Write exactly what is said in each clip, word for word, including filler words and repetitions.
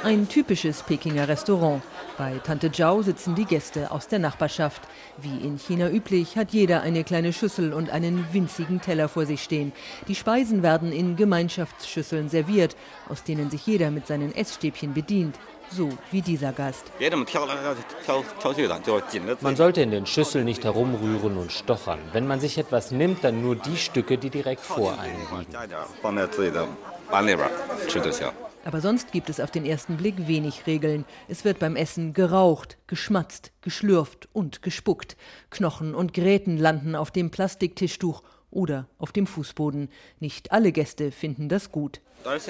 Ein typisches Pekinger Restaurant. Bei Tante Zhao sitzen die Gäste aus der Nachbarschaft. Wie in China üblich hat jeder eine kleine Schüssel und einen winzigen Teller vor sich stehen. Die Speisen werden in Gemeinschaftsschüsseln serviert, aus denen sich jeder mit seinen Essstäbchen bedient. So wie dieser Gast. Man sollte in den Schüsseln nicht herumrühren und stochern. Wenn man sich etwas nimmt, dann nur die Stücke, die direkt vor einem liegen. Aber sonst gibt es auf den ersten Blick wenig Regeln. Es wird beim Essen geraucht, geschmatzt, geschlürft und gespuckt. Knochen und Gräten landen auf dem Plastiktischtuch oder auf dem Fußboden. Nicht alle Gäste finden das gut.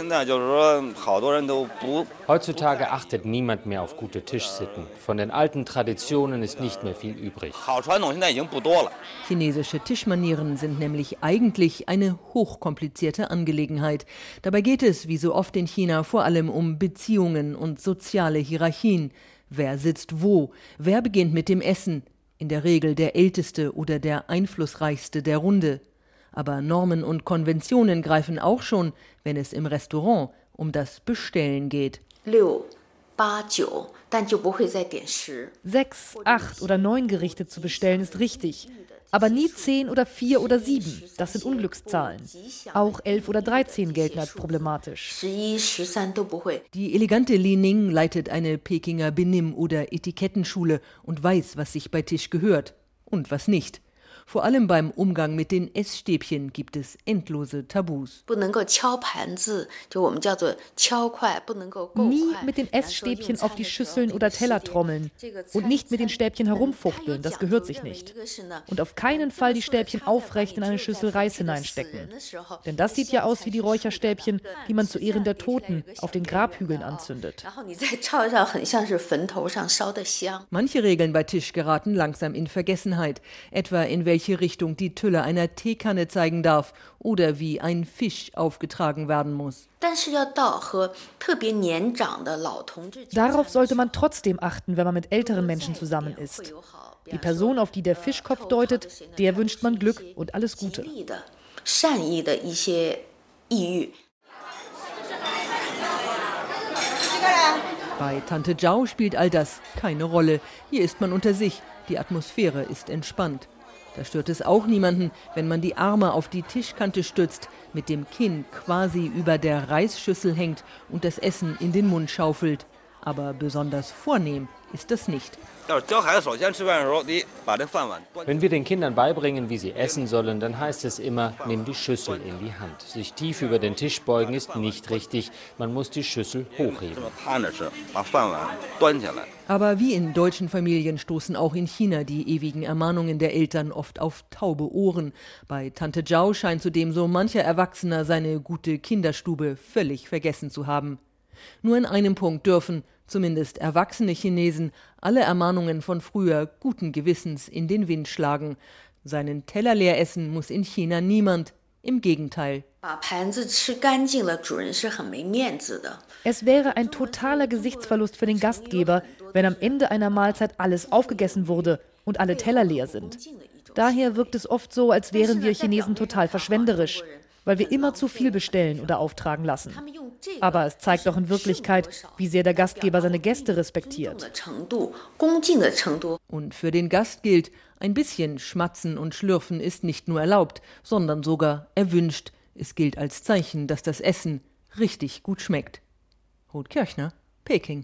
Heutzutage achtet niemand mehr auf gute Tischsitten. Von den alten Traditionen ist nicht mehr viel übrig. Chinesische Tischmanieren sind nämlich eigentlich eine hochkomplizierte Angelegenheit. Dabei geht es, wie so oft in China, vor allem um Beziehungen und soziale Hierarchien. Wer sitzt wo? Wer beginnt mit dem Essen? In der Regel der Älteste oder der Einflussreichste der Runde. Aber Normen und Konventionen greifen auch schon, wenn es im Restaurant um das Bestellen geht. Sechs, acht oder neun Gerichte zu bestellen ist richtig. Aber nie zehn oder vier oder sieben. Das sind Unglückszahlen. Auch elf oder dreizehn gelten als problematisch. Die elegante Li Ning leitet eine Pekinger Benimm- oder Etikettenschule und weiß, was sich bei Tisch gehört und was nicht. Vor allem beim Umgang mit den Essstäbchen gibt es endlose Tabus. Nie mit den Essstäbchen auf die Schüsseln oder Teller trommeln und nicht mit den Stäbchen herumfuchteln, das gehört sich nicht. Und auf keinen Fall die Stäbchen aufrecht in eine Schüssel Reis hineinstecken. Denn das sieht ja aus wie die Räucherstäbchen, die man zu Ehren der Toten auf den Grabhügeln anzündet. Manche Regeln bei Tisch geraten langsam in Vergessenheit, etwa in welche welche Richtung die Tülle einer Teekanne zeigen darf oder wie ein Fisch aufgetragen werden muss. Darauf sollte man trotzdem achten, wenn man mit älteren Menschen zusammen ist. Die Person, auf die der Fischkopf deutet, der wünscht man Glück und alles Gute. Bei Tante Zhao spielt all das keine Rolle. Hier ist man unter sich, die Atmosphäre ist entspannt. Da stört es auch niemanden, wenn man die Arme auf die Tischkante stützt, mit dem Kinn quasi über der Reisschüssel hängt und das Essen in den Mund schaufelt. Aber besonders vornehm ist das nicht. Wenn wir den Kindern beibringen, wie sie essen sollen, dann heißt es immer, nimm die Schüssel in die Hand. Sich tief über den Tisch beugen ist nicht richtig. Man muss die Schüssel hochheben. Aber wie in deutschen Familien stoßen auch in China die ewigen Ermahnungen der Eltern oft auf taube Ohren. Bei Tante Zhao scheint zudem so mancher Erwachsener seine gute Kinderstube völlig vergessen zu haben. Nur in einem Punkt dürfen, zumindest erwachsene Chinesen, alle Ermahnungen von früher guten Gewissens in den Wind schlagen. Seinen Teller leer essen muss in China niemand. Im Gegenteil. Es wäre ein totaler Gesichtsverlust für den Gastgeber, wenn am Ende einer Mahlzeit alles aufgegessen wurde und alle Teller leer sind. Daher wirkt es oft so, als wären wir Chinesen total verschwenderisch, weil wir immer zu viel bestellen oder auftragen lassen. Aber es zeigt doch in Wirklichkeit, wie sehr der Gastgeber seine Gäste respektiert. Und für den Gast gilt, ein bisschen Schmatzen und Schlürfen ist nicht nur erlaubt, sondern sogar erwünscht. Es gilt als Zeichen, dass das Essen richtig gut schmeckt. Ruth Kirchner, Peking.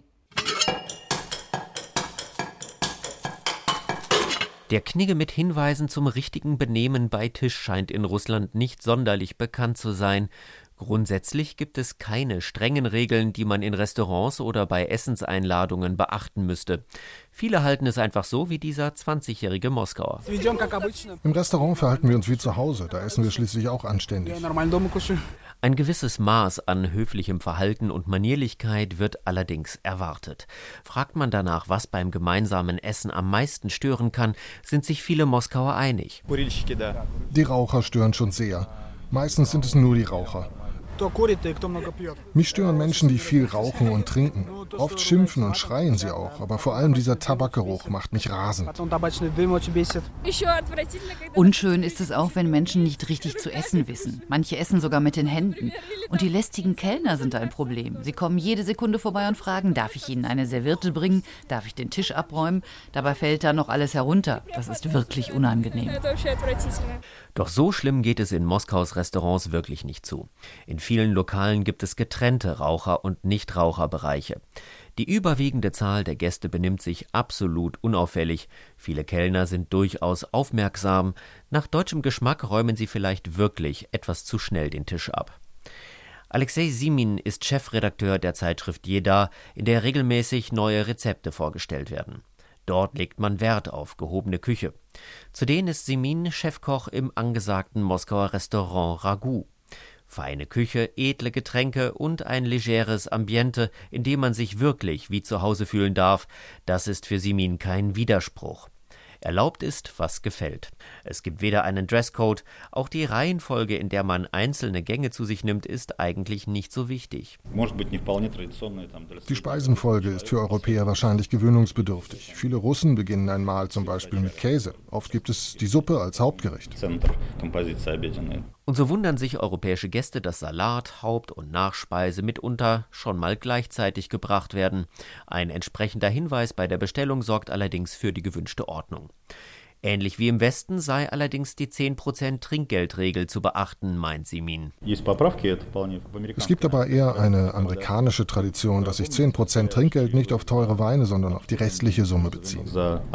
Der Knigge mit Hinweisen zum richtigen Benehmen bei Tisch scheint in Russland nicht sonderlich bekannt zu sein. Grundsätzlich gibt es keine strengen Regeln, die man in Restaurants oder bei Essenseinladungen beachten müsste. Viele halten es einfach so wie dieser zwanzigjährige Moskauer. Im Restaurant verhalten wir uns wie zu Hause, da essen wir schließlich auch anständig. Ein gewisses Maß an höflichem Verhalten und Manierlichkeit wird allerdings erwartet. Fragt man danach, was beim gemeinsamen Essen am meisten stören kann, sind sich viele Moskauer einig. Die Raucher stören schon sehr. Meistens sind es nur die Raucher. Mich stören Menschen, die viel rauchen und trinken. Oft schimpfen und schreien sie auch, aber vor allem dieser Tabakgeruch macht mich rasend. Unschön ist es auch, wenn Menschen nicht richtig zu essen wissen. Manche essen sogar mit den Händen. Und die lästigen Kellner sind ein Problem. Sie kommen jede Sekunde vorbei und fragen, darf ich Ihnen eine Serviette bringen? Darf ich den Tisch abräumen? Dabei fällt da noch alles herunter. Das ist wirklich unangenehm. Doch so schlimm geht es in Moskaus Restaurants wirklich nicht zu. In vielen Lokalen gibt es getrennte Raucher- und Nichtraucherbereiche. Die überwiegende Zahl der Gäste benimmt sich absolut unauffällig. Viele Kellner sind durchaus aufmerksam. Nach deutschem Geschmack räumen sie vielleicht wirklich etwas zu schnell den Tisch ab. Alexei Simin ist Chefredakteur der Zeitschrift Jeda, in der regelmäßig neue Rezepte vorgestellt werden. Dort legt man Wert auf gehobene Küche. Zudem ist Simin Chefkoch im angesagten Moskauer Restaurant Ragu. Feine Küche, edle Getränke und ein legeres Ambiente, in dem man sich wirklich wie zu Hause fühlen darf, das ist für Simin kein Widerspruch. Erlaubt ist, was gefällt. Es gibt weder einen Dresscode, auch die Reihenfolge, in der man einzelne Gänge zu sich nimmt, ist eigentlich nicht so wichtig. Die Speisenfolge ist für Europäer wahrscheinlich gewöhnungsbedürftig. Viele Russen beginnen ein Mahl zum Beispiel mit Käse. Oft gibt es die Suppe als Hauptgericht. Und so wundern sich europäische Gäste, dass Salat, Haupt- und Nachspeise mitunter schon mal gleichzeitig gebracht werden. Ein entsprechender Hinweis bei der Bestellung sorgt allerdings für die gewünschte Ordnung. Ähnlich wie im Westen sei allerdings die zehn Prozent Trinkgeldregel zu beachten, meint Simin. Es gibt aber eher eine amerikanische Tradition, dass sich zehn Prozent Trinkgeld nicht auf teure Weine, sondern auf die restliche Summe beziehen.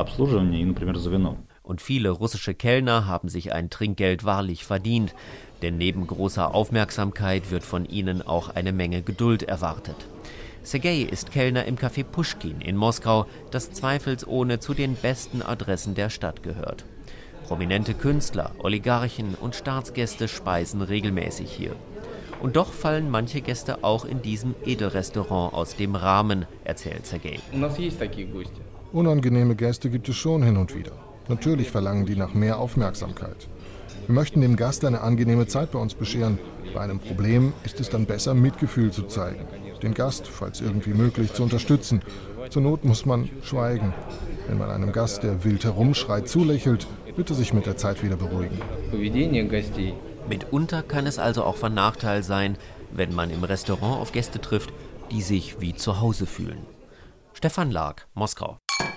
Und viele russische Kellner haben sich ein Trinkgeld wahrlich verdient, denn neben großer Aufmerksamkeit wird von ihnen auch eine Menge Geduld erwartet. Sergei ist Kellner im Café Puschkin in Moskau, das zweifelsohne zu den besten Adressen der Stadt gehört. Prominente Künstler, Oligarchen und Staatsgäste speisen regelmäßig hier. Und doch fallen manche Gäste auch in diesem Edelrestaurant aus dem Rahmen, erzählt Sergei. Unangenehme Gäste gibt es schon hin und wieder. Natürlich verlangen die nach mehr Aufmerksamkeit. Wir möchten dem Gast eine angenehme Zeit bei uns bescheren. Bei einem Problem ist es dann besser, Mitgefühl zu zeigen. Den Gast, falls irgendwie möglich, zu unterstützen. Zur Not muss man schweigen. Wenn man einem Gast, der wild herumschreit, zulächelt, wird er sich mit der Zeit wieder beruhigen. Mitunter kann es also auch von Nachteil sein, wenn man im Restaurant auf Gäste trifft, die sich wie zu Hause fühlen. Stefan Lag, Moskau.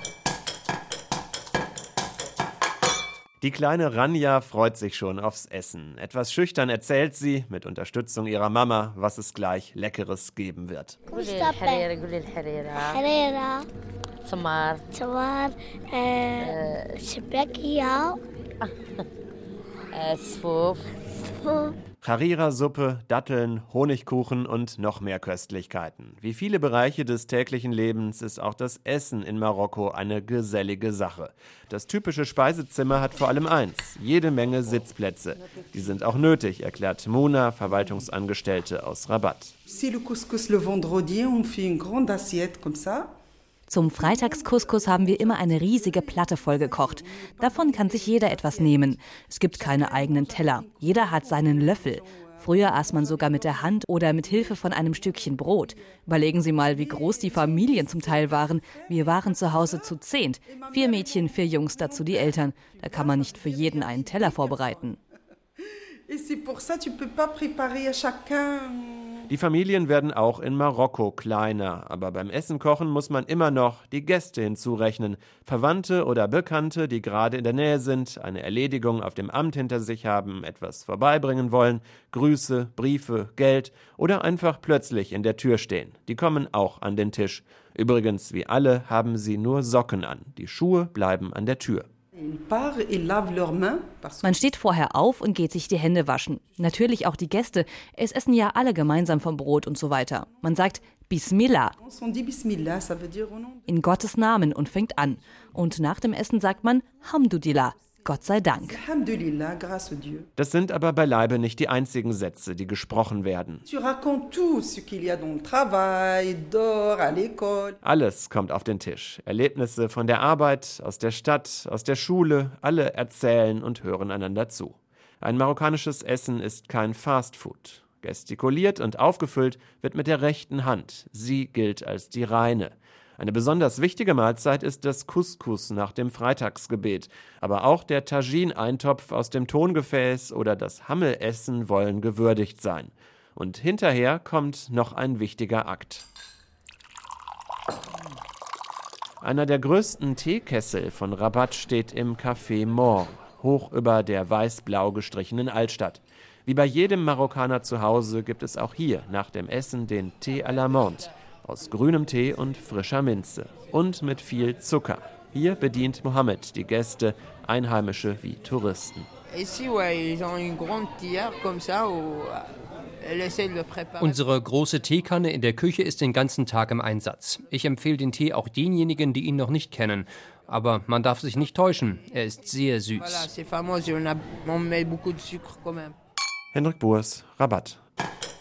Die kleine Rania freut sich schon aufs Essen. Etwas schüchtern erzählt sie, mit Unterstützung ihrer Mama, was es gleich Leckeres geben wird. Harira-Suppe, Datteln, Honigkuchen und noch mehr Köstlichkeiten. Wie viele Bereiche des täglichen Lebens ist auch das Essen in Marokko eine gesellige Sache. Das typische Speisezimmer hat vor allem eins: jede Menge Sitzplätze. Die sind auch nötig, erklärt Mona, Verwaltungsangestellte aus Rabat. Zum Freitagscouscous haben wir immer eine riesige Platte voll gekocht. Davon kann sich jeder etwas nehmen. Es gibt keine eigenen Teller. Jeder hat seinen Löffel. Früher aß man sogar mit der Hand oder mit Hilfe von einem Stückchen Brot. Überlegen Sie mal, wie groß die Familien zum Teil waren. Wir waren zu Hause zu zehnt. Vier Mädchen, vier Jungs, dazu die Eltern. Da kann man nicht für jeden einen Teller vorbereiten. Die Familien werden auch in Marokko kleiner, aber beim Essen kochen muss man immer noch die Gäste hinzurechnen. Verwandte oder Bekannte, die gerade in der Nähe sind, eine Erledigung auf dem Amt hinter sich haben, etwas vorbeibringen wollen, Grüße, Briefe, Geld oder einfach plötzlich in der Tür stehen. Die kommen auch an den Tisch. Übrigens, wie alle, haben sie nur Socken an. Die Schuhe bleiben an der Tür. Man steht vorher auf und geht sich die Hände waschen. Natürlich auch die Gäste. Es essen ja alle gemeinsam vom Brot und so weiter. Man sagt Bismillah. In Gottes Namen und fängt an. Und nach dem Essen sagt man Hamdulillah. Gott sei Dank. Das sind aber beileibe nicht die einzigen Sätze, die gesprochen werden. Alles kommt auf den Tisch. Erlebnisse von der Arbeit, aus der Stadt, aus der Schule. Alle erzählen und hören einander zu. Ein marokkanisches Essen ist kein Fastfood. Gestikuliert und aufgefüllt wird mit der rechten Hand. Sie gilt als die reine. Eine besonders wichtige Mahlzeit ist das Couscous nach dem Freitagsgebet. Aber auch der Tagine-Eintopf aus dem Tongefäß oder das Hammelessen wollen gewürdigt sein. Und hinterher kommt noch ein wichtiger Akt. Einer der größten Teekessel von Rabat steht im Café Mor, hoch über der weiß-blau gestrichenen Altstadt. Wie bei jedem Marokkaner zu Hause gibt es auch hier nach dem Essen den Tee à la menthe, aus grünem Tee und frischer Minze und mit viel Zucker. Hier bedient Mohammed die Gäste, Einheimische wie Touristen. Unsere große Teekanne in der Küche ist den ganzen Tag im Einsatz. Ich empfehle den Tee auch denjenigen, die ihn noch nicht kennen. Aber man darf sich nicht täuschen, er ist sehr süß. Hendrik Boers, Rabat.